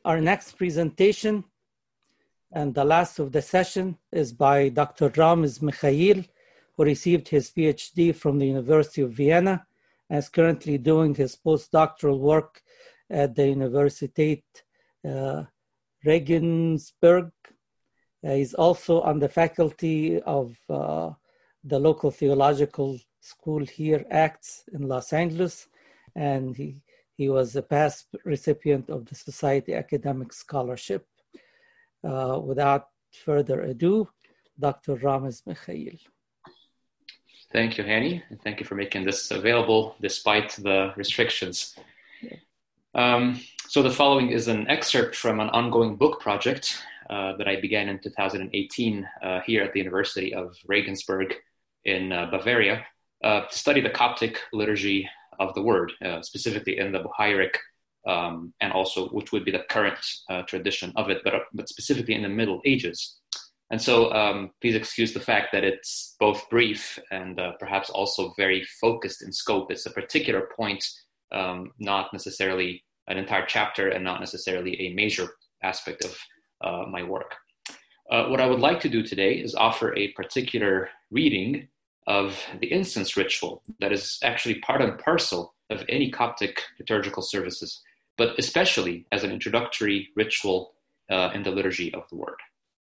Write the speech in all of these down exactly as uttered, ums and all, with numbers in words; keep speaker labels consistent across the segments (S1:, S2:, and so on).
S1: Our next presentation and the last of the session is by Doctor Ramiz Mikhail, who received his PhD from the University of Vienna and is currently doing his postdoctoral work at the Universität uh, Regensburg. Uh, he's also on the faculty of uh, the local theological school here, ACTS, in Los Angeles, and he, he was a past recipient of the Society Academic Scholarship. Uh, without further ado, Doctor Ramiz Mikhail.
S2: Thank you, Hani, and thank you for making this available despite the restrictions. Um, so the following is an excerpt from an ongoing book project uh, that I began in two thousand eighteen uh, here at the University of Regensburg in uh, Bavaria uh, to study the Coptic liturgy of the Word, uh, specifically in the Buhairic, um, and also which would be the current uh, tradition of it, but, but specifically in the Middle Ages. And so um, please excuse the fact that it's both brief and uh, perhaps also very focused in scope. It's a particular point, um, not necessarily an entire chapter and not necessarily a major aspect of uh, my work. Uh, what I would like to do today is offer a particular reading of the incense ritual that is actually part and parcel of any Coptic liturgical services, but especially as an introductory ritual uh, in the liturgy of the Word.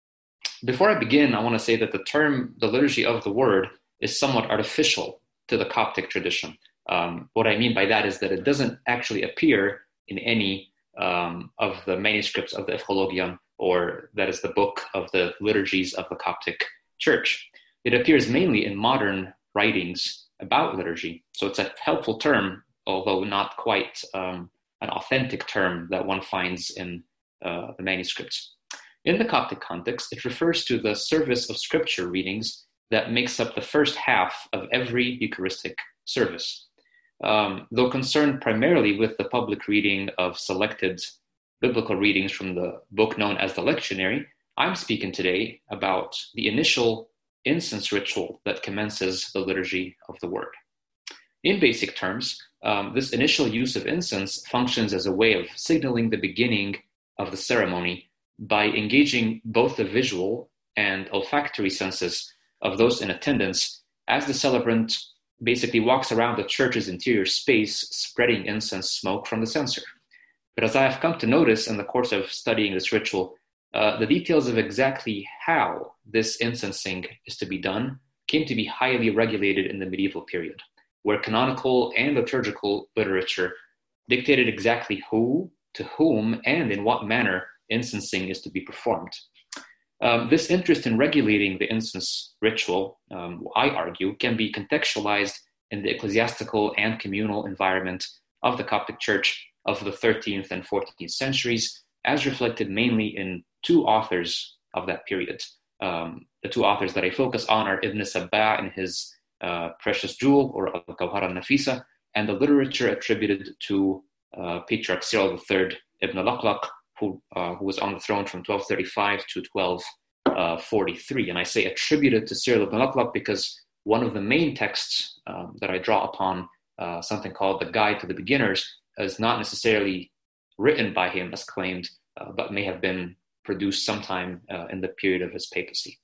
S2: Before I begin, I want to say that the term, the liturgy of the Word, is somewhat artificial to the Coptic tradition. Um, what I mean by that is that it doesn't actually appear in any um, of the manuscripts of the Echologion, or that is the book of the liturgies of the Coptic Church. It appears mainly in modern writings about liturgy. So it's a helpful term, although not quite um, an authentic term that one finds in uh, the manuscripts. In the Coptic context, it refers to the service of scripture readings that makes up the first half of every Eucharistic service. Um, though concerned primarily with the public reading of selected biblical readings from the book known as the Lectionary, I'm speaking today about the initial incense ritual that commences the liturgy of the Word. In basic terms, um, this initial use of incense functions as a way of signaling the beginning of the ceremony by engaging both the visual and olfactory senses of those in attendance as the celebrant basically walks around the church's interior space, spreading incense smoke from the censer. But as I have come to notice in the course of studying this ritual, uh, the details of exactly how this incensing is to be done came to be highly regulated in the medieval period, where canonical and liturgical literature dictated exactly who, to whom, and in what manner incensing is to be performed. Um, this interest in regulating the incense ritual, um, I argue, can be contextualized in the ecclesiastical and communal environment of the Coptic Church of the thirteenth and fourteenth centuries, as reflected mainly in two authors of that period. Um, the two authors that I focus on are Ibn Sabbah in his uh, Precious Jewel, or Al-Kawhar al-Nafisa, and the literature attributed to uh, Patriarch Cyril the Third, Ibn al-Laqlaq, who, uh, who was on the throne from twelve thirty-five to twelve forty-three. And I say attributed to Cyril ibn al-Laqlaq because one of the main texts um, that I draw upon, uh, something called the Guide to the Beginners, is not necessarily written by him as claimed, uh, but may have been produced sometime uh, in the period of his papacy.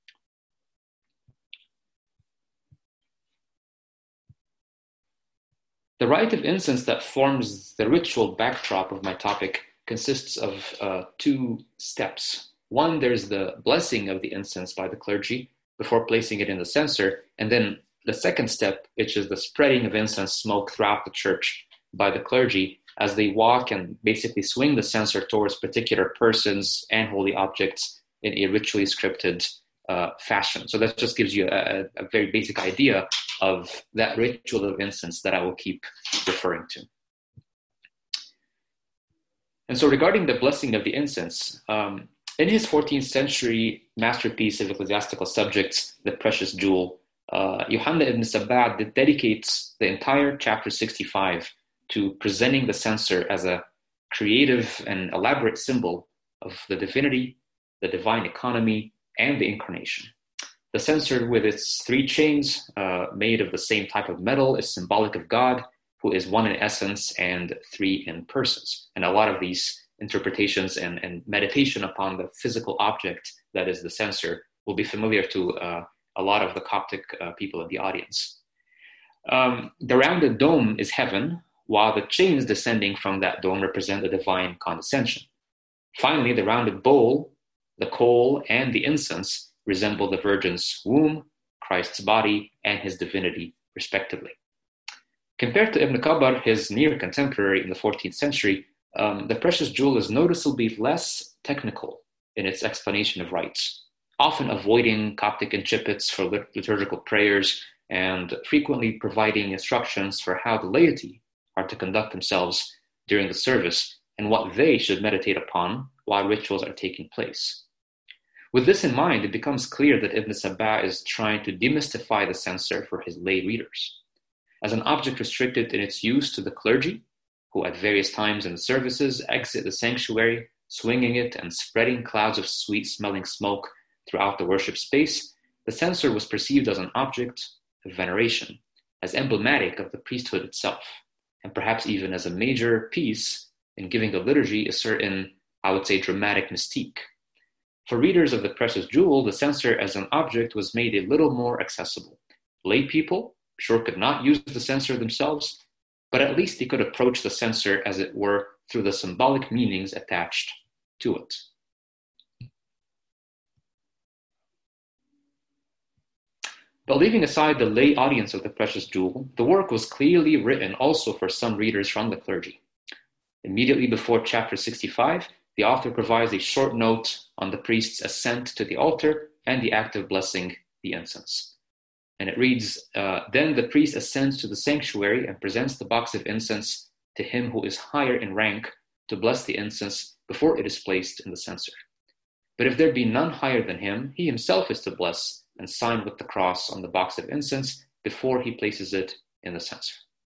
S2: The rite of incense that forms the ritual backdrop of my topic consists of uh, two steps. One, there's the blessing of the incense by the clergy before placing it in the censer. And then the second step, which is the spreading of incense smoke throughout the church by the clergy as they walk and basically swing the censer towards particular persons and holy objects in a ritually scripted uh, fashion. So that just gives you a, a very basic idea of that ritual of incense that I will keep referring to. And so regarding the blessing of the incense, um, in his fourteenth century masterpiece of ecclesiastical subjects, The Precious Jewel, uh, Yohanna ibn Sabbah dedicates the entire chapter sixty-five to presenting the censer as a creative and elaborate symbol of the divinity, the divine economy, and the incarnation. The censer with its three chains uh, made of the same type of metal is symbolic of God, who is one in essence and three in persons. And a lot of these interpretations and, and meditation upon the physical object that is the censer will be familiar to uh, a lot of the Coptic uh, people in the audience. Um, the rounded dome is heaven, while the chains descending from that dome represent the divine condescension. Finally, the rounded bowl, the coal, and the incense resemble the Virgin's womb, Christ's body, and his divinity, respectively. Compared to Ibn Kabar, his near contemporary in the fourteenth century, um, the precious jewel is noticeably less technical in its explanation of rites, often avoiding Coptic incipits for liturgical prayers and frequently providing instructions for how the laity are to conduct themselves during the service and what they should meditate upon while rituals are taking place. With this in mind, it becomes clear that Ibn Sabbah is trying to demystify the censer for his lay readers. As an object restricted in its use to the clergy, who at various times in the services exit the sanctuary, swinging it and spreading clouds of sweet-smelling smoke throughout the worship space, the censer was perceived as an object of veneration, as emblematic of the priesthood itself, and perhaps even as a major piece in giving the liturgy a certain, I would say, dramatic mystique. For readers of the precious jewel, the censer as an object was made a little more accessible. Lay people sure could not use the censer themselves, but at least they could approach the censer, as it were, through the symbolic meanings attached to it. But leaving aside the lay audience of the precious jewel, the work was clearly written also for some readers from the clergy. Immediately before chapter sixty-five, the author provides a short note on the priest's ascent to the altar and the act of blessing the incense. And it reads, uh, then the priest ascends to the sanctuary and presents the box of incense to him who is higher in rank to bless the incense before it is placed in the censer. But if there be none higher than him, he himself is to bless and sign with the cross on the box of incense before he places it in the censer.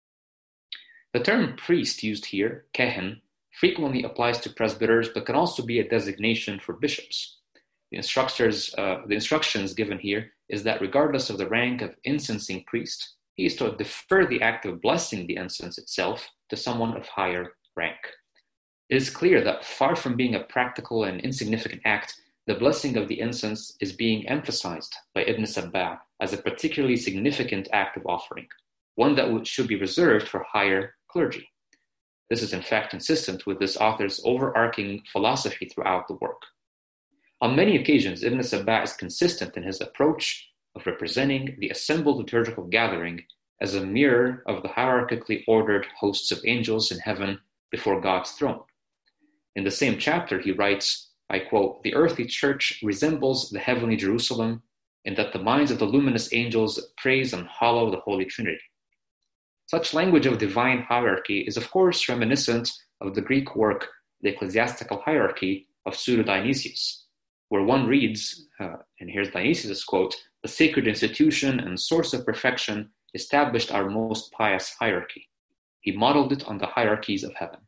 S2: The term priest used here, kehen, frequently applies to presbyters, but can also be a designation for bishops. The instructors, uh, the instructions given here is that regardless of the rank of incensing priest, he is to defer the act of blessing the incense itself to someone of higher rank. It is clear that far from being a practical and insignificant act, the blessing of the incense is being emphasized by Ibn Sabbah as a particularly significant act of offering, one that should be reserved for higher clergy. This is in fact consistent with this author's overarching philosophy throughout the work. On many occasions, Ibn Sabbah is consistent in his approach of representing the assembled liturgical gathering as a mirror of the hierarchically ordered hosts of angels in heaven before God's throne. In the same chapter, he writes, I quote, "The earthly church resembles the heavenly Jerusalem in that the minds of the luminous angels praise and hallow the Holy Trinity." Such language of divine hierarchy is, of course, reminiscent of the Greek work, The Ecclesiastical Hierarchy of Pseudo-Dionysius, where one reads, uh, and here's Dionysius' quote, "The sacred institution and source of perfection established our most pious hierarchy. He modeled it on the hierarchies of heaven."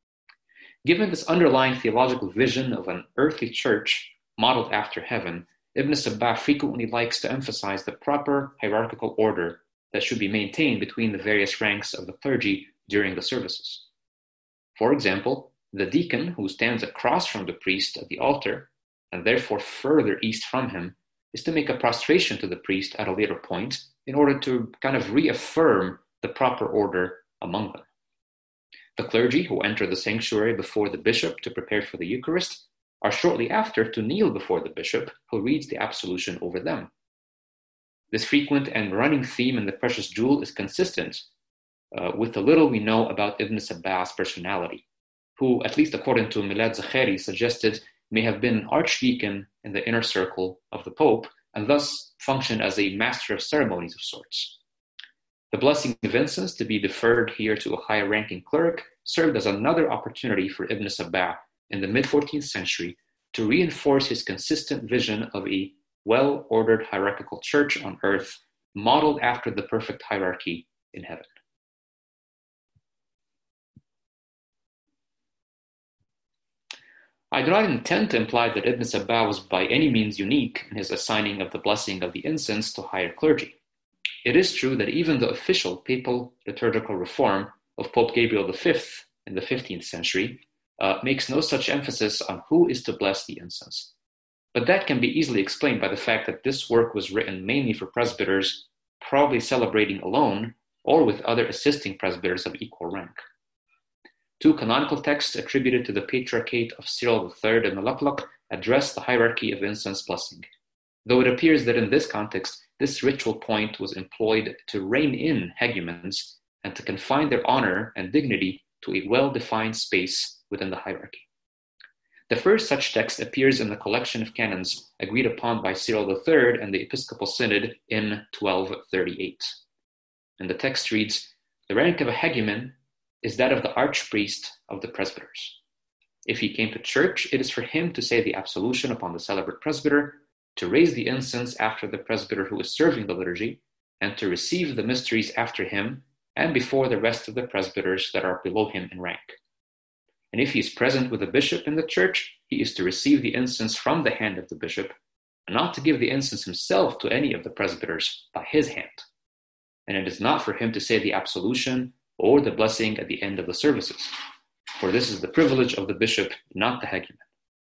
S2: Given this underlying theological vision of an earthly church modeled after heaven, Ibn Sabbah frequently likes to emphasize the proper hierarchical order that should be maintained between the various ranks of the clergy during the services. For example, the deacon, who stands across from the priest at the altar, and therefore further east from him, is to make a prostration to the priest at a later point in order to kind of reaffirm the proper order among them. The clergy, who enter the sanctuary before the bishop to prepare for the Eucharist, are shortly after to kneel before the bishop, who reads the absolution over them. This frequent and running theme in the precious jewel is consistent uh, with the little we know about Ibn Sabbah's personality, who, at least according to Milad Zakhari, suggested may have been an archdeacon in the inner circle of the Pope, and thus functioned as a master of ceremonies of sorts. The blessing of incense, to be deferred here to a higher-ranking cleric, served as another opportunity for Ibn Sabbah in the mid-fourteenth century to reinforce his consistent vision of a well-ordered hierarchical church on earth, modeled after the perfect hierarchy in heaven. I do not intend to imply that Ibn Sabbah was by any means unique in his assigning of the blessing of the incense to higher clergy. It is true that even the official papal liturgical reform of Pope Gabriel the Fifth in the fifteenth century uh, makes no such emphasis on who is to bless the incense. But that can be easily explained by the fact that this work was written mainly for presbyters, probably celebrating alone or with other assisting presbyters of equal rank. Two canonical texts attributed to the Patriarchate of Cyril the Third and Melaplach address the hierarchy of incense blessing, though it appears that in this context, this ritual point was employed to rein in hegumens and to confine their honor and dignity to a well-defined space within the hierarchy. The first such text appears in the collection of canons agreed upon by Cyril the Third and the Episcopal Synod in twelve thirty-eight. And the text reads, "The rank of a hegumen is that of the archpriest of the presbyters. If he came to church, it is for him to say the absolution upon the celebrate presbyter, to raise the incense after the presbyter who is serving the liturgy, and to receive the mysteries after him and before the rest of the presbyters that are below him in rank. And if he is present with the bishop in the church, he is to receive the incense from the hand of the bishop, and not to give the incense himself to any of the presbyters by his hand. And it is not for him to say the absolution or the blessing at the end of the services, for this is the privilege of the bishop, not the hegumen."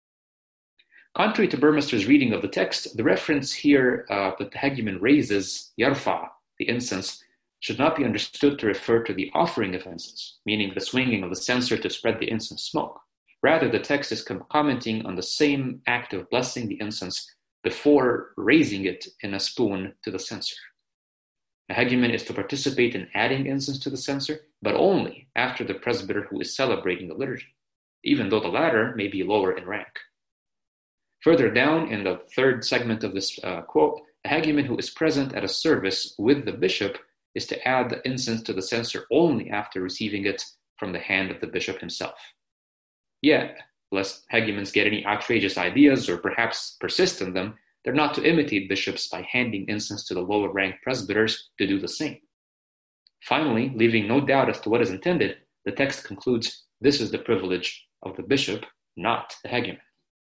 S2: Contrary to Burmister's reading of the text, the reference here uh, that the hegumen raises, yarfa, the incense, should not be understood to refer to the offering of incense, meaning the swinging of the censer to spread the incense smoke. Rather, the text is com- commenting on the same act of blessing the incense before raising it in a spoon to the censer. A hegumen is to participate in adding incense to the censer, but only after the presbyter who is celebrating the liturgy, even though the latter may be lower in rank. Further down in the third segment of this uh, quote, a hegumen who is present at a service with the bishop is to add the incense to the censer only after receiving it from the hand of the bishop himself. Yet, lest hegumens get any outrageous ideas or perhaps persist in them, they're not to imitate bishops by handing incense to the lower ranked presbyters to do the same. Finally, leaving no doubt as to what is intended, the text concludes, this is the privilege of the bishop, not the hegumen.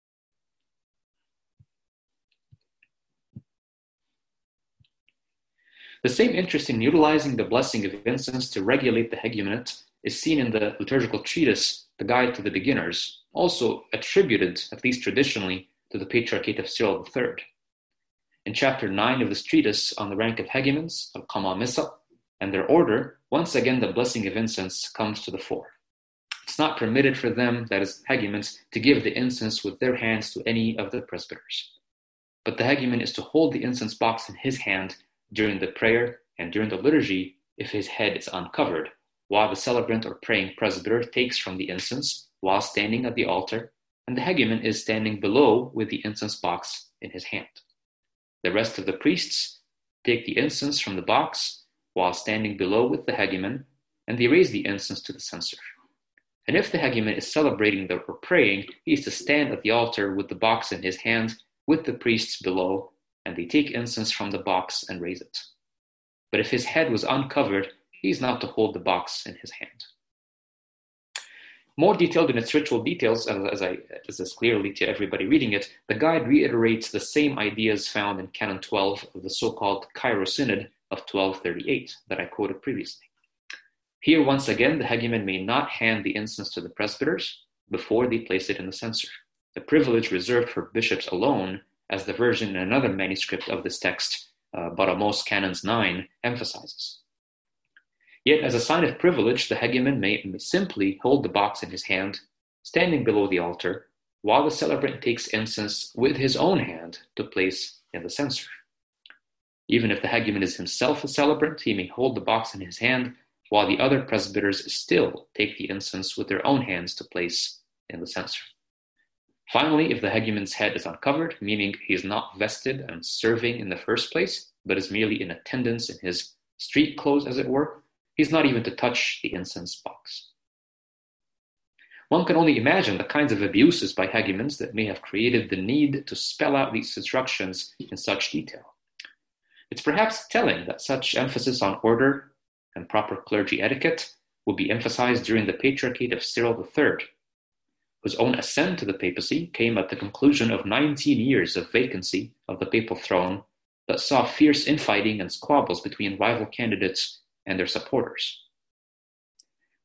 S2: The same interest in utilizing the blessing of incense to regulate the hegumenate is seen in the liturgical treatise, The Guide to the Beginners, also attributed, at least traditionally, to the Patriarchate of Cyril the Third. In chapter nine of this treatise on the rank of hegumens, al-Qamamisa, and their order, once again the blessing of incense comes to the fore. It's not permitted for them, that is, hegumens, to give the incense with their hands to any of the presbyters. But the hegumen is to hold the incense box in his hand during the prayer and during the liturgy if his head is uncovered, while the celebrant or praying presbyter takes from the incense while standing at the altar, and the hegumen is standing below with the incense box in his hand. The rest of the priests take the incense from the box while standing below with the hegumen, and they raise the incense to the censer. And if the hegumen is celebrating the, or praying, he is to stand at the altar with the box in his hand with the priests below, and they take incense from the box and raise it. But if his head was uncovered, he is not to hold the box in his hand. More detailed in its ritual details, as, as, I, as is clearly to everybody reading it, the guide reiterates the same ideas found in Canon twelve of the so-called Cairo Synod of twelve thirty-eight that I quoted previously. Here, once again, the hegumen may not hand the incense to the presbyters before they place it in the censer, a privilege reserved for bishops alone, as the version in another manuscript of this text, uh, Baramos Canons nine, emphasizes. Yet, as a sign of privilege, the hegumen may, may simply hold the box in his hand, standing below the altar, while the celebrant takes incense with his own hand to place in the censer. Even if the hegumen is himself a celebrant, he may hold the box in his hand, while the other presbyters still take the incense with their own hands to place in the censer. Finally, if the hegumen's head is uncovered, meaning he is not vested and serving in the first place, but is merely in attendance in his street clothes, as it were, he's not even to touch the incense box. One can only imagine the kinds of abuses by hegumens that may have created the need to spell out these instructions in such detail. It's perhaps telling that such emphasis on order and proper clergy etiquette would be emphasized during the Patriarchate of Cyril the Third, whose own ascent to the papacy came at the conclusion of nineteen years of vacancy of the papal throne that saw fierce infighting and squabbles between rival candidates and their supporters.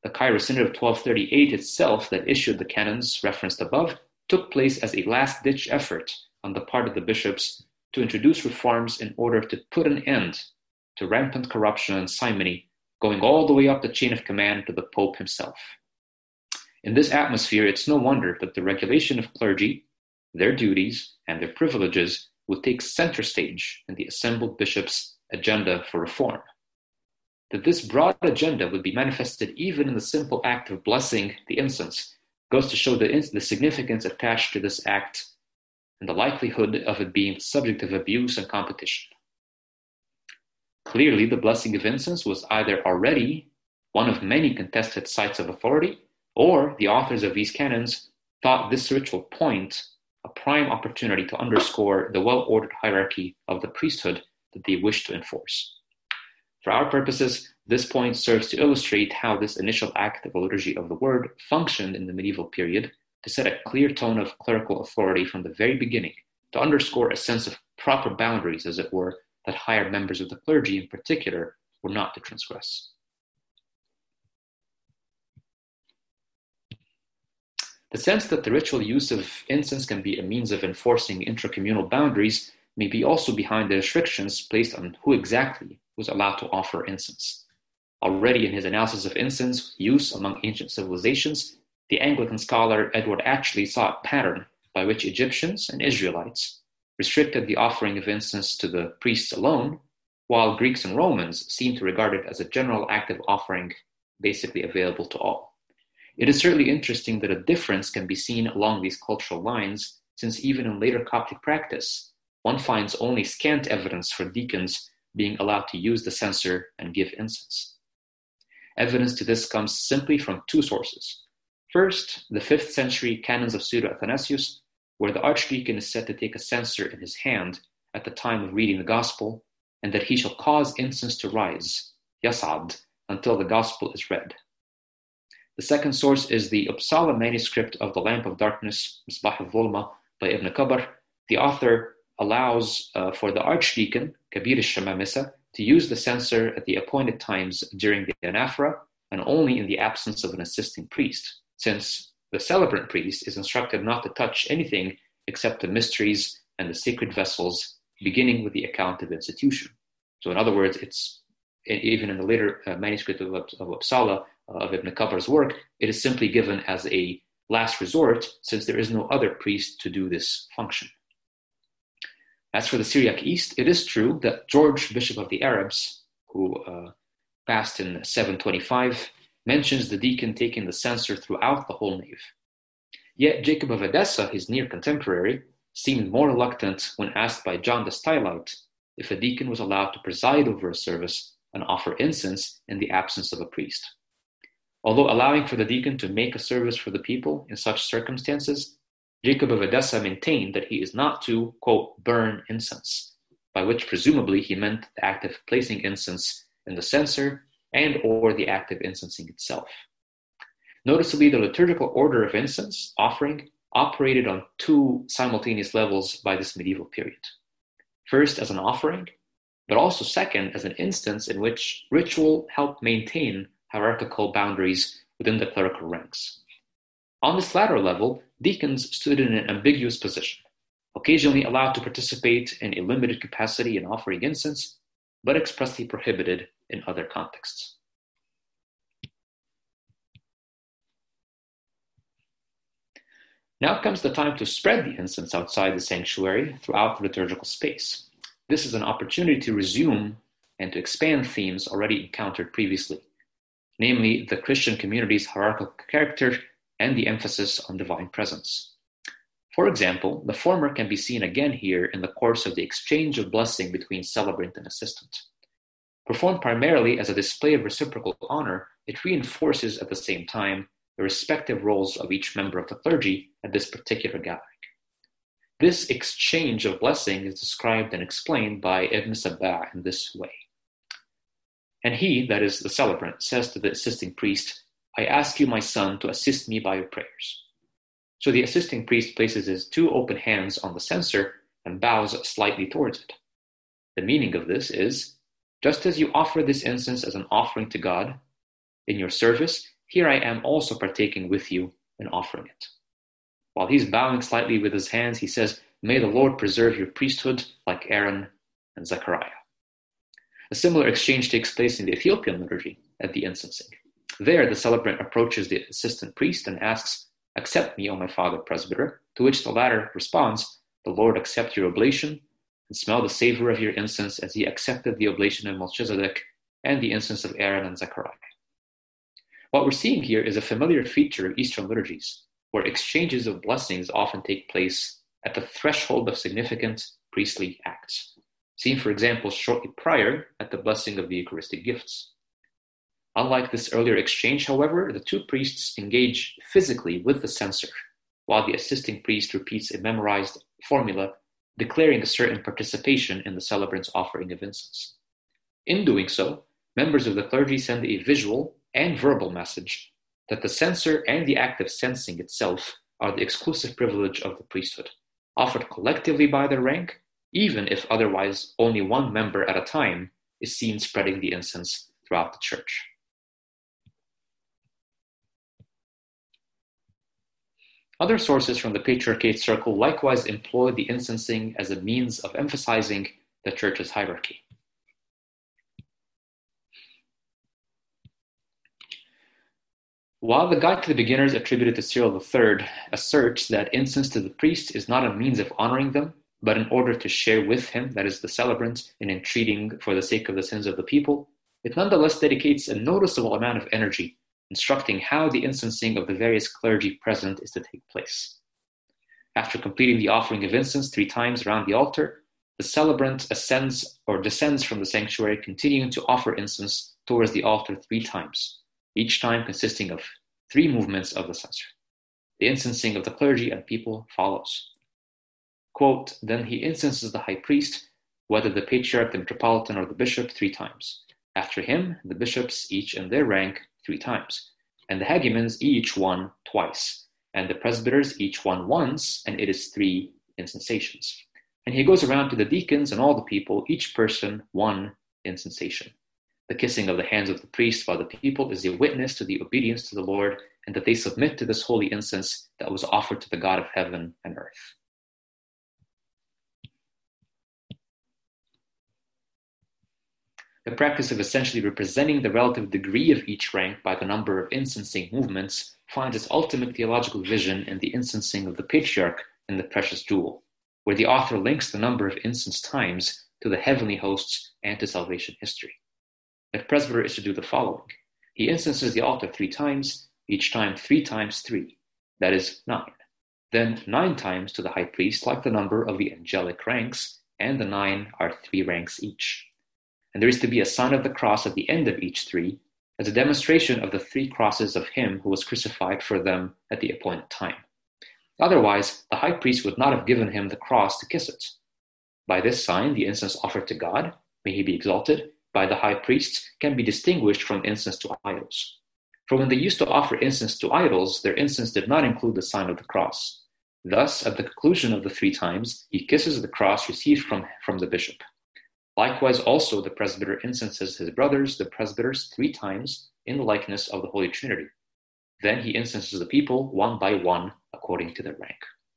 S2: The Cairo Synod of twelve thirty-eight itself, that issued the canons referenced above, took place as a last-ditch effort on the part of the bishops to introduce reforms in order to put an end to rampant corruption and simony, going all the way up the chain of command to the Pope himself. In this atmosphere, it's no wonder that the regulation of clergy, their duties, and their privileges would take center stage in the assembled bishops' agenda for reform. That this broad agenda would be manifested even in the simple act of blessing the incense goes to show the, the significance attached to this act and the likelihood of it being the subject of abuse and competition. Clearly, the blessing of incense was either already one of many contested sites of authority, or the authors of these canons thought this ritual point a prime opportunity to underscore the well-ordered hierarchy of the priesthood that they wished to enforce. For our purposes, this point serves to illustrate how this initial act of the liturgy of the word functioned in the medieval period to set a clear tone of clerical authority from the very beginning, to underscore a sense of proper boundaries, as it were, that higher members of the clergy in particular were not to transgress. The sense that the ritual use of incense can be a means of enforcing intracommunal boundaries may be also behind the restrictions placed on who exactly was allowed to offer incense. Already in his analysis of incense use among ancient civilizations, the Anglican scholar Edward Atchley saw a pattern by which Egyptians and Israelites restricted the offering of incense to the priests alone, while Greeks and Romans seemed to regard it as a general active offering basically available to all. It is certainly interesting that a difference can be seen along these cultural lines, since even in later Coptic practice, one finds only scant evidence for deacons being allowed to use the censer and give incense. Evidence to this comes simply from two sources. First, the fifth century canons of Pseudo-Athanasius, where the archdeacon is said to take a censer in his hand at the time of reading the gospel, and that he shall cause incense to rise, yasad, until the gospel is read. The second source is the Uppsala manuscript of the Lamp of Darkness, Misbah al-Dhulma, by Ibn Kabar. The author allows uh, for the archdeacon, Kabir al-Shamamisa, to use the censer at the appointed times during the anaphora and only in the absence of an assisting priest, since the celebrant priest is instructed not to touch anything except the mysteries and the sacred vessels, beginning with the account of institution. So in other words, it's even in the later uh, manuscript of, of Uppsala, uh, of Ibn Kabar's work, it is simply given as a last resort, since there is no other priest to do this function. As for the Syriac East, it is true that George, Bishop of the Arabs, who uh, passed in seven twenty-five, mentions the deacon taking the censer throughout the whole nave. Yet Jacob of Edessa, his near contemporary, seemed more reluctant when asked by John the Stylite if a deacon was allowed to preside over a service and offer incense in the absence of a priest. Although allowing for the deacon to make a service for the people in such circumstances, Jacob of Edessa maintained that he is not to, quote, burn incense, by which presumably he meant the act of placing incense in the censer and or the act of incensing itself. Noticeably, the liturgical order of incense offering operated on two simultaneous levels by this medieval period. First, as an offering, but also second, as an instance in which ritual helped maintain hierarchical boundaries within the clerical ranks. On this latter level, deacons stood in an ambiguous position, occasionally allowed to participate in a limited capacity in offering incense, but expressly prohibited in other contexts. Now comes the time to spread the incense outside the sanctuary throughout the liturgical space. This is an opportunity to resume and to expand themes already encountered previously, namely the Christian community's hierarchical character and the emphasis on divine presence. For example, the former can be seen again here in the course of the exchange of blessing between celebrant and assistant. Performed primarily as a display of reciprocal honor, it reinforces at the same time the respective roles of each member of the clergy at this particular gathering. This exchange of blessing is described and explained by Ibn Sabbah in this way. And he, that is the celebrant, says to the assisting priest, "I ask you, my son, to assist me by your prayers." So the assisting priest places his two open hands on the censer and bows slightly towards it. The meaning of this is, just as you offer this incense as an offering to God, in your service, here I am also partaking with you in offering it. While he's bowing slightly with his hands, he says, may the Lord preserve your priesthood like Aaron and Zechariah. A similar exchange takes place in the Ethiopian liturgy at the incensing. There, the celebrant approaches the assistant priest and asks, accept me, O my father presbyter, to which the latter responds, the Lord accept your oblation and smell the savor of your incense as he accepted the oblation of Melchizedek and the incense of Aaron and Zechariah. What we're seeing here is a familiar feature of Eastern liturgies, where exchanges of blessings often take place at the threshold of significant priestly acts, seen, for example, shortly prior at the blessing of the Eucharistic gifts. Unlike this earlier exchange, however, the two priests engage physically with the censer, while the assisting priest repeats a memorized formula declaring a certain participation in the celebrant's offering of incense. In doing so, members of the clergy send a visual and verbal message that the censer and the act of censing itself are the exclusive privilege of the priesthood, offered collectively by their rank, even if otherwise only one member at a time is seen spreading the incense throughout the church. Other sources from the Patriarchate circle likewise employ the incensing as a means of emphasizing the church's hierarchy. While the Guide to the Beginners attributed to Cyril the Third asserts that incense to the priest is not a means of honoring them, but in order to share with him, that is the celebrant, in entreating for the sake of the sins of the people, it nonetheless dedicates a noticeable amount of energy instructing how the incensing of the various clergy present is to take place. After completing the offering of incense three times around the altar, the celebrant ascends or descends from the sanctuary, continuing to offer incense towards the altar three times, each time consisting of three movements of the censer. The incensing of the clergy and people follows. Quote, then he incenses the high priest, whether the patriarch, the metropolitan, or the bishop, three times. After him, the bishops, each in their rank, three times, and the hagumens, each one twice, and the presbyters, each one once, and it is three incensations. And he goes around to the deacons and all the people, each person one incensation. The kissing of the hands of the priest by the people is a witness to the obedience to the Lord, and that they submit to this holy incense that was offered to the God of heaven and earth. The practice of essentially representing the relative degree of each rank by the number of incensing movements finds its ultimate theological vision in the incensing of the patriarch in the Precious Jewel, where the author links the number of incense times to the heavenly hosts and to salvation history. The presbyter is to do the following. He incenses the altar three times, each time three times three, that is nine. Then nine times to the high priest, like the number of the angelic ranks, and the nine are three ranks each. And there is to be a sign of the cross at the end of each three, as a demonstration of the three crosses of him who was crucified for them at the appointed time. Otherwise, the high priest would not have given him the cross to kiss it. By this sign, the incense offered to God, may he be exalted, by the high priests can be distinguished from incense to idols. For when they used to offer incense to idols, their incense did not include the sign of the cross. Thus, at the conclusion of the three times, he kisses the cross received from, from the bishop. Likewise, also the presbyter incenses his brothers, the presbyters, three times in the likeness of the Holy Trinity. Then he incenses the people one by one according to their rank.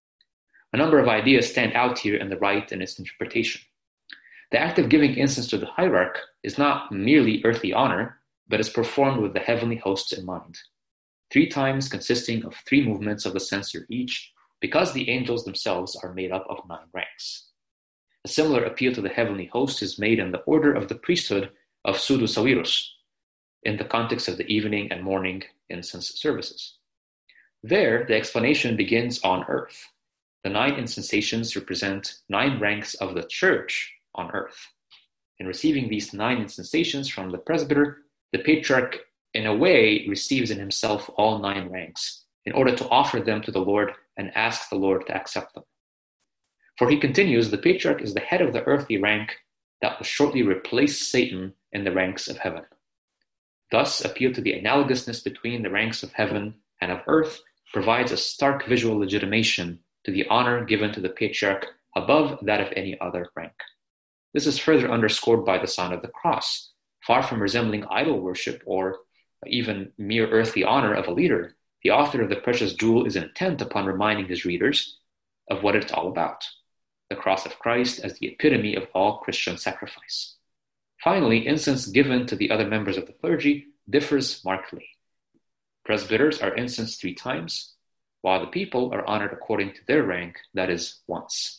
S2: A number of ideas stand out here in the rite and its interpretation. The act of giving incense to the hierarch is not merely earthly honor, but is performed with the heavenly hosts in mind. Three times consisting of three movements of the censer each, because the angels themselves are made up of nine ranks. A similar appeal to the heavenly host is made in the order of the priesthood of Pseudo Sawirus, in the context of the evening and morning incense services. There, the explanation begins on earth. The nine incensations represent nine ranks of the church on earth. In receiving these nine incensations from the presbyter, the patriarch, in a way, receives in himself all nine ranks, in order to offer them to the Lord and ask the Lord to accept them. For he continues, the patriarch is the head of the earthly rank that will shortly replace Satan in the ranks of heaven. Thus, appeal to the analogousness between the ranks of heaven and of earth provides a stark visual legitimation to the honor given to the patriarch above that of any other rank. This is further underscored by the sign of the cross, far from resembling idol worship or even mere earthly honor of a leader, the author of the precious jewel is intent upon reminding his readers of what it's all about, the cross of Christ as the epitome of all Christian sacrifice. Finally, incense given to the other members of the clergy differs markedly. Presbyters are incensed three times, while the people are honored according to their rank, that is, once.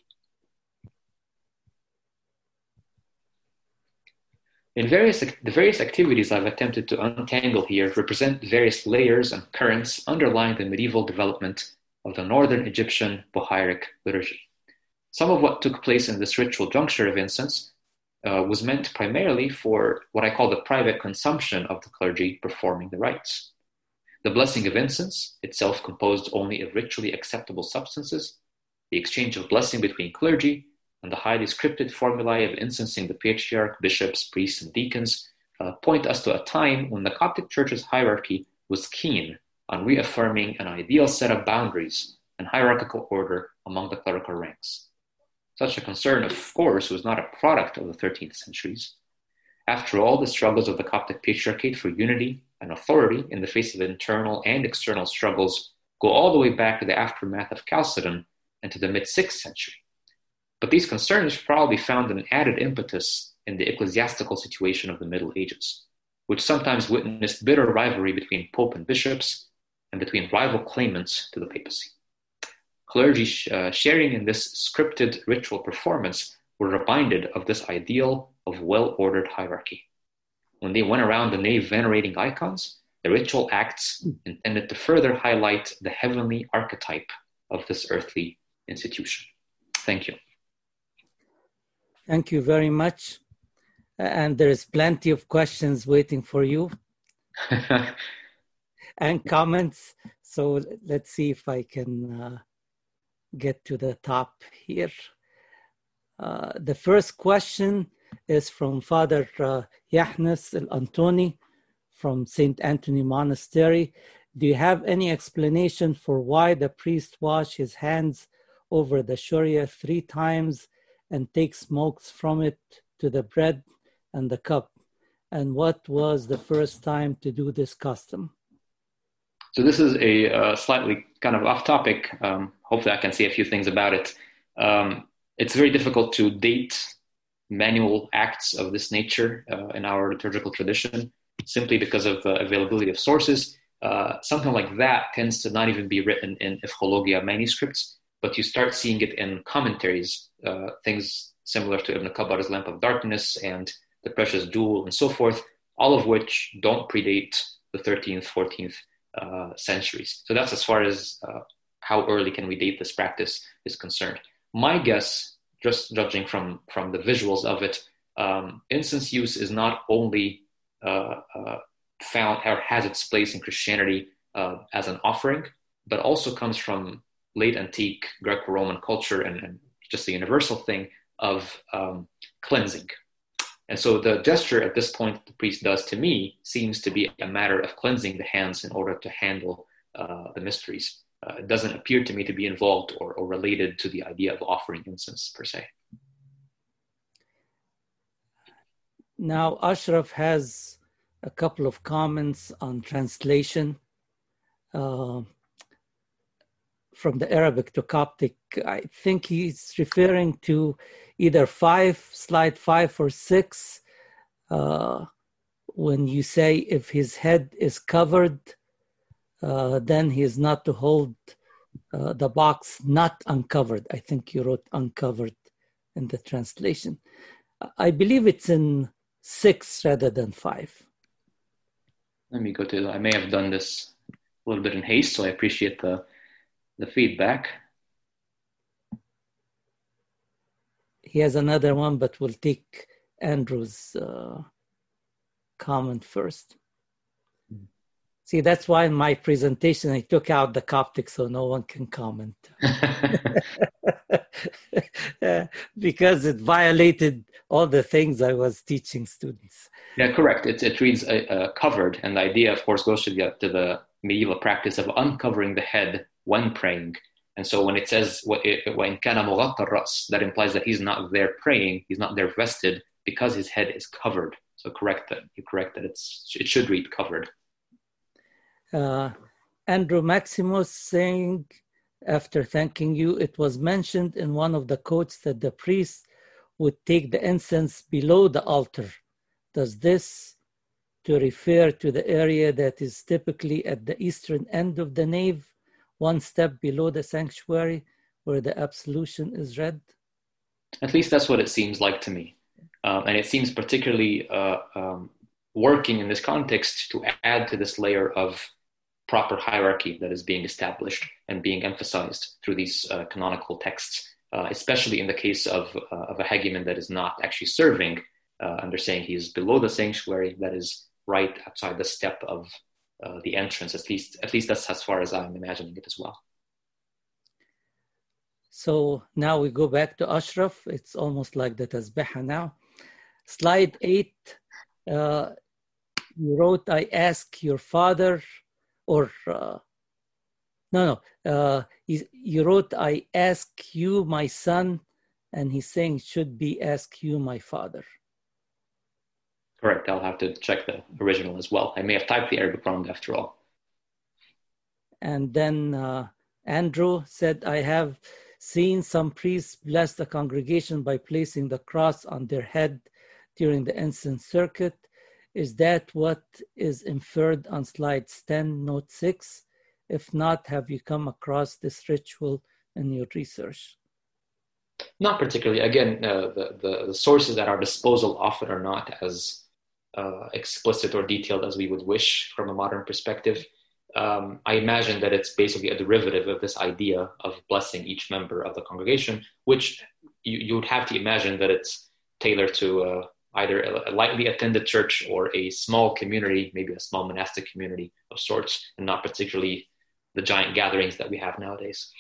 S2: In various, the various activities I've attempted to untangle here represent various layers and currents underlying the medieval development of the Northern Egyptian Bohairic liturgy. Some of what took place in this ritual juncture of incense uh, was meant primarily for what I call the private consumption of the clergy performing the rites. The blessing of incense, itself composed only of ritually acceptable substances, the exchange of blessing between clergy, and the highly scripted formulae of incensing the patriarch, bishops, priests, and deacons uh, point us to a time when the Coptic Church's hierarchy was keen on reaffirming an ideal set of boundaries and hierarchical order among the clerical ranks. Such a concern, of course, was not a product of the thirteenth centuries. After all, the struggles of the Coptic Patriarchate for unity and authority in the face of internal and external struggles go all the way back to the aftermath of Chalcedon and to the mid-sixth century. But these concerns probably found an added impetus in the ecclesiastical situation of the Middle Ages, which sometimes witnessed bitter rivalry between pope and bishops and between rival claimants to the papacy. Clergy sh- uh, sharing in this scripted ritual performance were reminded of this ideal of well-ordered hierarchy. When they went around the nave venerating icons, the ritual acts intended to further highlight the heavenly archetype of this earthly institution. Thank you.
S1: Thank you very much. And there is plenty of questions waiting for you and comments. So let's see if I can uh, get to the top here. Uh, the first question is from Father uh, Yahnes Al-Antoni from Saint Anthony Monastery. Do you have any explanation for why the priest wash his hands over the Sharia three times and take smokes from it to the bread and the cup? And what was the first time to do this custom?
S2: So this is a uh, slightly kind of off topic. Um, hopefully I can say a few things about it. Um, it's very difficult to date manual acts of this nature uh, in our liturgical tradition, simply because of the availability of sources. Uh, something like that tends to not even be written in Ephychologia manuscripts, but you start seeing it in commentaries, uh, things similar to Ibn Kabar's Lamp of Darkness and the Precious Jewel and so forth, all of which don't predate the thirteenth, fourteenth uh, centuries. So that's as far as uh, how early can we date this practice is concerned. My guess, just judging from, from the visuals of it, um, incense use is not only uh, uh, found or has its place in Christianity uh, as an offering, but also comes from late antique Greco-Roman culture and, and just a universal thing of um, cleansing. And so the gesture at this point the priest does to me seems to be a matter of cleansing the hands in order to handle uh, the mysteries. Uh, it doesn't appear to me to be involved or, or related to the idea of offering incense per se.
S1: Now, Ashraf has a couple of comments on translation. Uh, from the Arabic to Coptic. I think he's referring to either five, slide five or six, uh, when you say if his head is covered, uh, then he is not to hold uh, the box not uncovered. I think you wrote uncovered in the translation. I believe it's in six rather than five.
S2: Let me go to, I may have done this a little bit in haste, so I appreciate the the feedback.
S1: He has another one, but we'll take Andrew's uh, comment first. Mm. See, that's why in my presentation, I took out the Coptic so no one can comment. Because it violated all the things I was teaching students.
S2: Yeah, correct. It, it reads uh, uh, covered, and the idea, of course, goes to the, to the medieval practice of uncovering the head when praying. And so when it says وَإِنْ كَانَ مُغَطَّى الرَّأْسِ, that implies that he's not there praying, he's not there vested because his head is covered. So correct that you correct that it's it should read covered.
S1: Uh, Andrew Maximus saying, after thanking you, it was mentioned in one of the quotes that the priest would take the incense below the altar. Does this to refer to the area that is typically at the eastern end of the nave, one step below the sanctuary, where the absolution is read?
S2: At least that's what it seems like to me. Um, and it seems particularly uh, um, working in this context to add to this layer of proper hierarchy that is being established and being emphasized through these uh, canonical texts, uh, especially in the case of, uh, of a hegumen that is not actually serving, uh, and they're saying he is below the sanctuary, that is right outside the step of uh, the entrance. At least, at least that's as far as I'm imagining it as well.
S1: So now we go back to Ashraf. It's almost like the Tasbiha now. Slide eight, uh, you wrote, I ask your father, or uh, no, no, uh, you, you wrote, I ask you, my son, and he's saying it should be ask you, my father.
S2: Correct. I'll have to check the original as well. I may have typed the Arabic wrong after all.
S1: And then uh, Andrew said, I have seen some priests bless the congregation by placing the cross on their head during the incense circuit. Is that what is inferred on slides ten, note six? If not, have you come across this ritual in your research?
S2: Not particularly. Again, uh, the, the, the sources at our disposal often are not as uh, explicit or detailed as we would wish from a modern perspective. Um, I imagine that it's basically a derivative of this idea of blessing each member of the congregation, which you, you would have to imagine that it's tailored to uh, either a, a lightly attended church or a small community, maybe a small monastic community of sorts, and not particularly the giant gatherings that we have nowadays.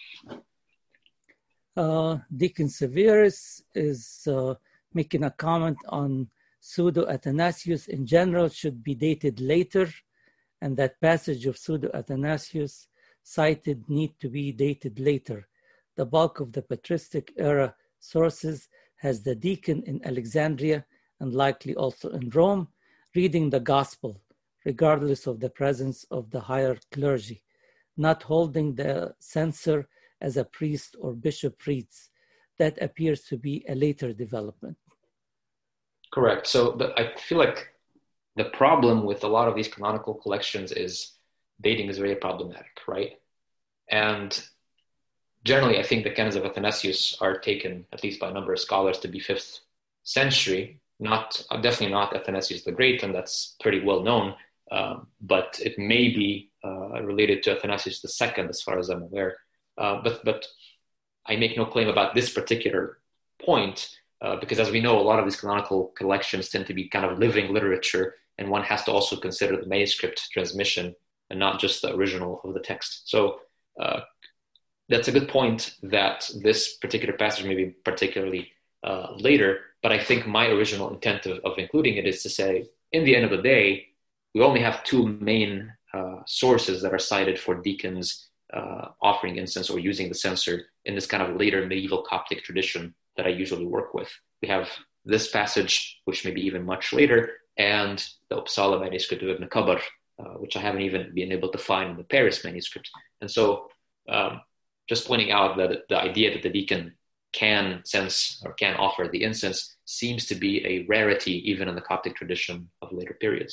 S1: Uh, Deacon Severus is uh, making a comment on Pseudo-Athanasius in general should be dated later, and that passage of Pseudo-Athanasius cited need to be dated later. The bulk of the patristic era sources has the deacon in Alexandria and likely also in Rome reading the gospel, regardless of the presence of the higher clergy, not holding the censer as a priest or bishop reads. That appears to be a later development.
S2: Correct. So the, I feel like the problem with a lot of these canonical collections is dating is very problematic, right? And generally, I think the canons of Athanasius are taken, at least by a number of scholars, to be fifth century, not definitely not Athanasius the Great, and that's pretty well known, um, but it may be uh, related to Athanasius the Second, as far as I'm aware. Uh, but but I make no claim about this particular point, uh, because as we know, a lot of these canonical collections tend to be kind of living literature, and one has to also consider the manuscript transmission and not just the original of the text. So uh, that's a good point that this particular passage may be particularly uh, later, but I think my original intent of, of including it is to say, in the end of the day, we only have two main uh, sources that are cited for deacons Uh, offering incense or using the censer in this kind of later medieval Coptic tradition that I usually work with. We have this passage, which may be even much later, and the Uppsala manuscript of Ibn Kabar, uh, which I haven't even been able to find in the Paris manuscript. And so um, just pointing out that the idea that the deacon can sense or can offer the incense seems to be a rarity even in the Coptic tradition of later periods.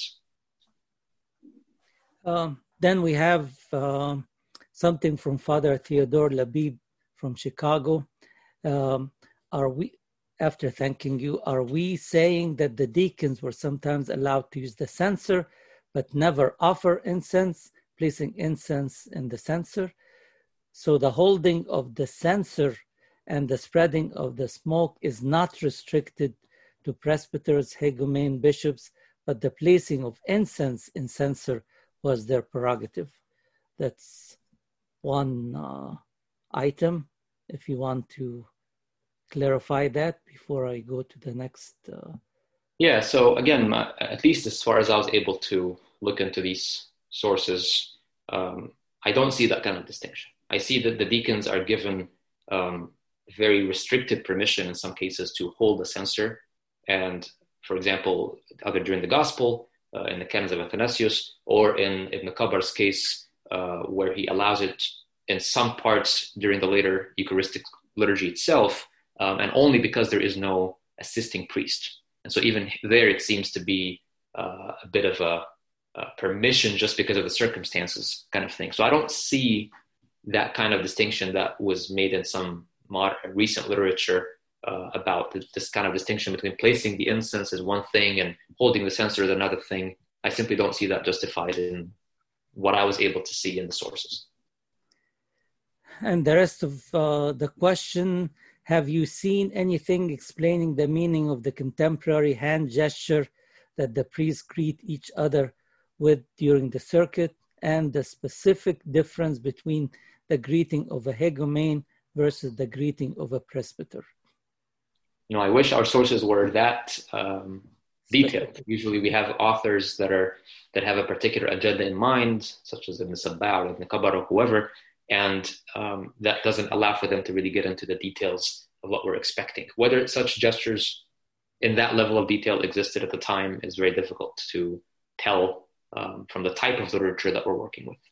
S1: Um, then we have uh... something from Father Theodore Labib from Chicago. Um, are we, after thanking you, are we saying that the deacons were sometimes allowed to use the censer, but never offer incense, placing incense in the censer? So the holding of the censer and the spreading of the smoke is not restricted to presbyters, hegumen, bishops, but the placing of incense in censer was their prerogative. That's one uh, item, if you want to clarify that before I go to the next. Uh...
S2: Yeah, so again, my, at least as far as I was able to look into these sources, um, I don't see that kind of distinction. I see that the deacons are given um, very restricted permission in some cases to hold the censer. And for example, either during the Gospel, uh, in the canons of Athanasius, or in Ibn Kabar's case, uh, where he allows it in some parts during the later Eucharistic liturgy itself, um, and only because there is no assisting priest. And so even there, it seems to be uh, a bit of a, a permission just because of the circumstances kind of thing. So I don't see that kind of distinction that was made in some modern, recent literature uh, about this, this kind of distinction between placing the incense as one thing and holding the censer as another thing. I simply don't see that justified in what I was able to see in the sources.
S1: And the rest of uh, the question, have you seen anything explaining the meaning of the contemporary hand gesture that the priests greet each other with during the circuit, and the specific difference between the greeting of a hegumen versus the greeting of a presbyter?
S2: You know, I wish our sources were that um, detailed. Usually we have authors that are that have a particular agenda in mind, such as Ibn Sabbah or Ibn Kabar or whoever, and um, that doesn't allow for them to really get into the details of what we're expecting. Whether such gestures in that level of detail existed at the time is very difficult to tell um, from the type of literature that we're working with.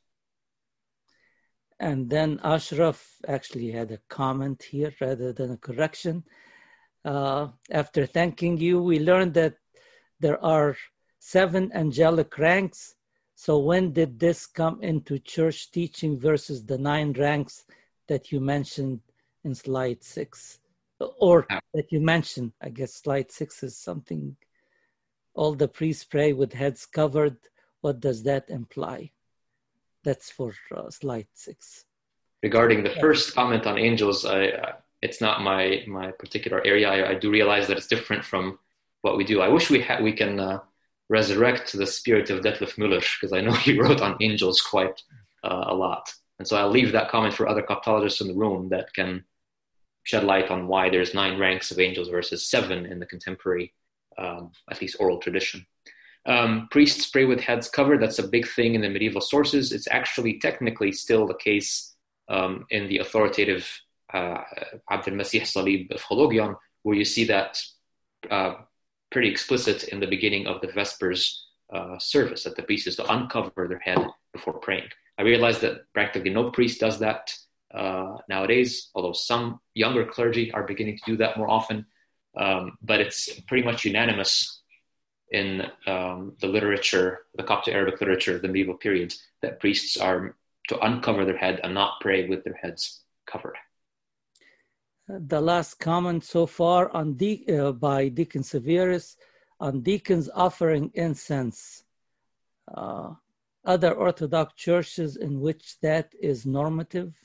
S1: And then Ashraf actually had a comment here rather than a correction. Uh, after thanking you, we learned that there are seven angelic ranks. So when did this come into church teaching versus the nine ranks that you mentioned in slide six? Or that you mentioned, I guess slide six is something, all the priests pray with heads covered. What does that imply? That's for uh, slide six.
S2: Regarding the first comment on angels, I, uh, it's not my my particular area. I, I do realize that it's different from what we do. I wish we ha- we can uh, resurrect the spirit of Detlef Müller, because I know he wrote on angels quite uh, a lot. And so I'll leave that comment for other Coptologists in the room that can shed light on why there's nine ranks of angels versus seven in the contemporary, um, at least oral tradition. Um, priests pray with heads covered. That's a big thing in the medieval sources. It's actually technically still the case um, in the authoritative uh, Abd al-Masih Salib of Hologion, where you see that uh, pretty explicit in the beginning of the Vespers uh, service, that the priest is to uncover their head before praying. I realize that practically no priest does that uh, nowadays, although some younger clergy are beginning to do that more often. Um, but it's pretty much unanimous in um, the literature, the Copto-Arabic literature of the medieval period, that priests are to uncover their head and not pray with their heads covered.
S1: The last comment so far on de- uh, by Deacon Severus on deacons offering incense. Uh, other Orthodox churches in which that is normative?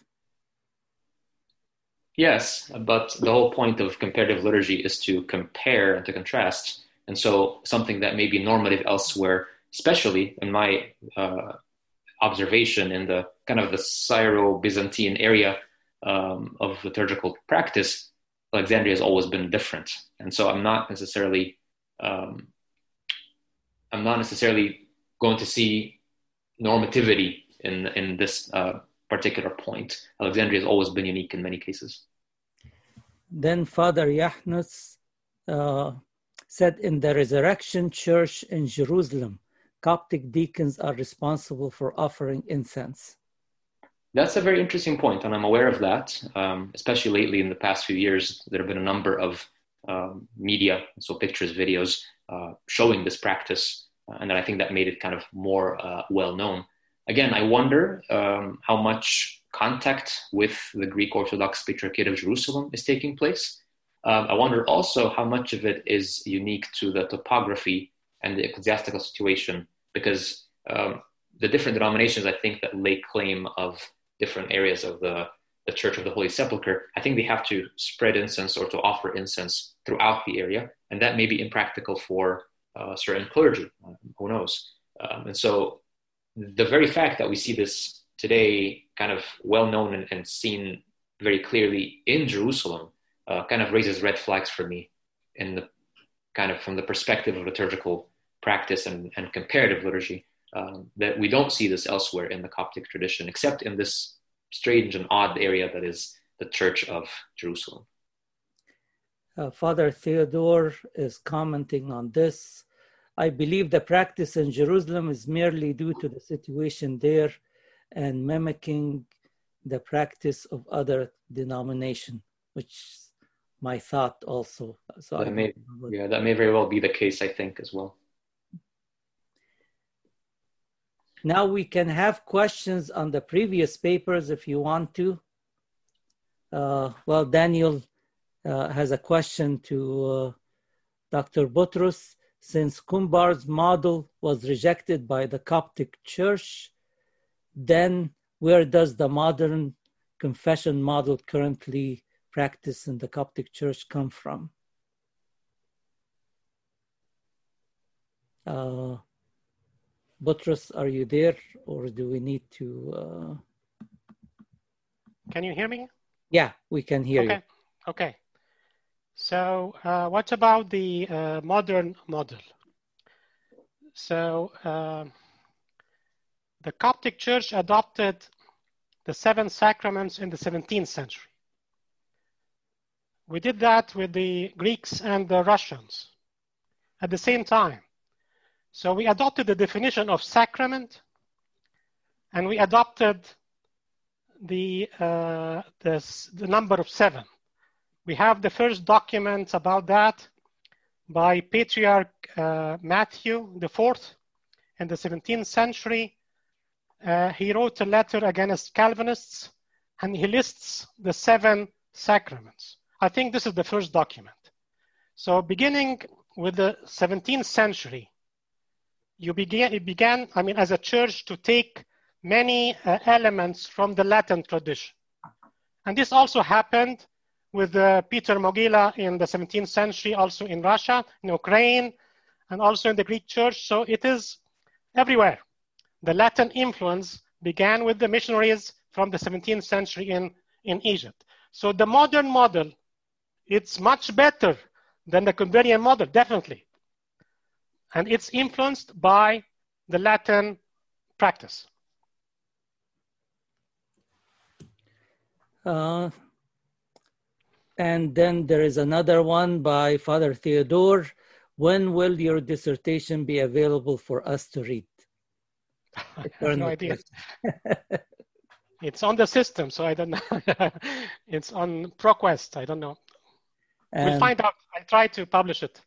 S2: Yes, but the whole point of comparative liturgy is to compare and to contrast. And so something that may be normative elsewhere, especially in my uh, observation in the kind of the Syro-Byzantine area um, of liturgical practice, Alexandria has always been different. And so I'm not necessarily, um, I'm not necessarily going to see normativity in, in this uh, particular point. Alexandria has always been unique in many cases.
S1: Then Father Yahnus uh, said in the Resurrection Church in Jerusalem, Coptic deacons are responsible for offering incense.
S2: That's a very interesting point, and I'm aware of that, um, especially lately in the past few years. There have been a number of um, media, so pictures, videos, uh, showing this practice, uh, and then I think that made it kind of more uh, well-known. Again, I wonder um, how much contact with the Greek Orthodox Patriarchate of Jerusalem is taking place. Um, I wonder also how much of it is unique to the topography and the ecclesiastical situation, because um, the different denominations, I think, that lay claim of different areas of the, the Church of the Holy Sepulchre, I think they have to spread incense or to offer incense throughout the area, and that may be impractical for uh, certain clergy, uh, who knows. Um, and so the very fact that we see this today kind of well-known and, and seen very clearly in Jerusalem uh, kind of raises red flags for me in the kind of from the perspective of liturgical practice and, and comparative liturgy, um, that we don't see this elsewhere in the Coptic tradition, except in this strange and odd area that is the Church of Jerusalem.
S1: Uh, Father Theodore is commenting on this. I believe the practice in Jerusalem is merely due to the situation there and mimicking the practice of other denominations, which is my thought also. So
S2: that
S1: I
S2: may, yeah, that may very well be the case, I think, as well.
S1: Now we can have questions on the previous papers if you want to. Uh, well, Daniel uh, has a question to uh, Doctor Boutros. Since Kumbar's model was rejected by the Coptic Church, then where does the modern confession model currently practiced in the Coptic Church come from? Uh, Boutros, are you there, or do we need to? Uh...
S3: Can you hear me?
S1: Yeah, we can hear
S3: okay.
S1: you.
S3: Okay. So uh, what about the uh, modern model? So uh, the Coptic Church adopted the seven sacraments in the seventeenth century. We did that with the Greeks and the Russians at the same time. So we adopted the definition of sacrament, and we adopted the, uh, the, the number of seven. We have the first document about that by Patriarch uh, Matthew the fourth in the seventeenth century. Uh, he wrote a letter against Calvinists, and he lists the seven sacraments. I think this is the first document. So beginning with the seventeenth century, you began, it began, I mean, as a church to take many uh, elements from the Latin tradition. And this also happened with uh, Peter Mogila in the seventeenth century, also in Russia, in Ukraine, and also in the Greek church. So it is everywhere. The Latin influence began with the missionaries from the seventeenth century in, in Egypt. So the modern model, it's much better than the Kumbrian model, definitely. And it's influenced by the Latin practice.
S1: Uh, and then there is another one by Father Theodore. When will your dissertation be available for us to read?
S3: I have no idea. It's on the system, so I don't know. It's on ProQuest, I don't know. And we'll find out. I'll try to publish it.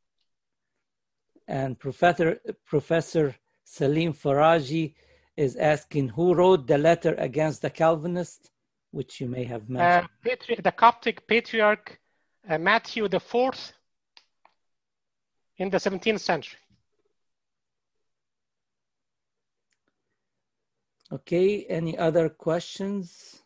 S1: And Professor, Professor Salim Faraji is asking, who wrote the letter against the Calvinists, which you may have mentioned?
S3: Uh, Patri- the Coptic Patriarch uh, Matthew the fourth in the seventeenth century.
S1: Okay, any other questions?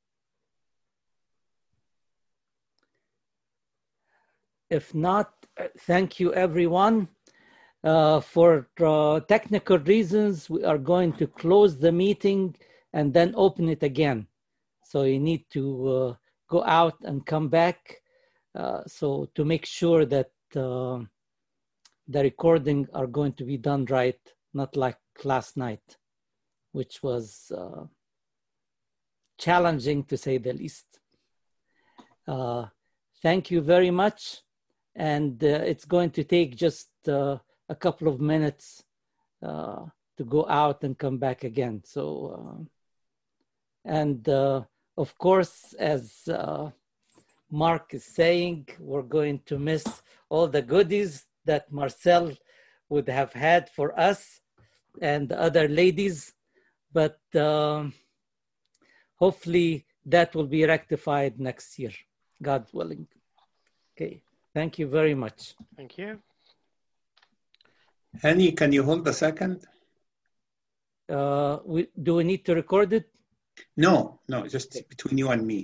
S1: If not, thank you everyone. Uh, for uh, technical reasons, we are going to close the meeting and then open it again. So you need to uh, go out and come back. Uh, so to make sure that uh, the recording are going to be done right, not like last night, which was uh, challenging to say the least. Uh, thank you very much. And uh, it's going to take just uh, a couple of minutes uh, to go out and come back again. So, uh, and uh, of course, as uh, Mark is saying, we're going to miss all the goodies that Marcel would have had for us and the other ladies, but uh, hopefully that will be rectified next year, God willing. Okay, thank you very much.
S3: Thank you.
S4: Annie, can you hold a second?
S1: Uh, we, do we need to record it?
S4: No, no, just between you and me.